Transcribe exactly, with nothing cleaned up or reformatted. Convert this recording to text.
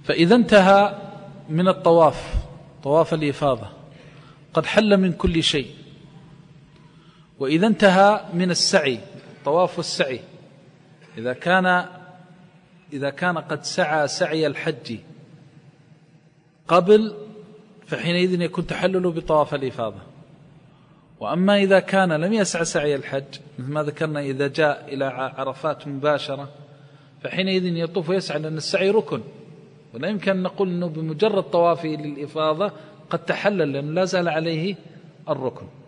فإذا انتهى من الطواف طواف الإفاضة قد حل من كل شيء. وإذا انتهى من السعي طواف السعي إذا كان إذا كان قد سعى سعي الحج قبل فحينئذ يكون تحلله بطواف الإفاضة. وأما إذا كان لم يسعى سعي الحج مثل ما ذكرنا إذا جاء إلى عرفات مباشرة فحينئذ يطوف ويسعى لأن السعي ركن، ولا يمكن أن نقول أنه بمجرد طوافه للإفاضة قد تحلل لأنه لا زال عليه الركن.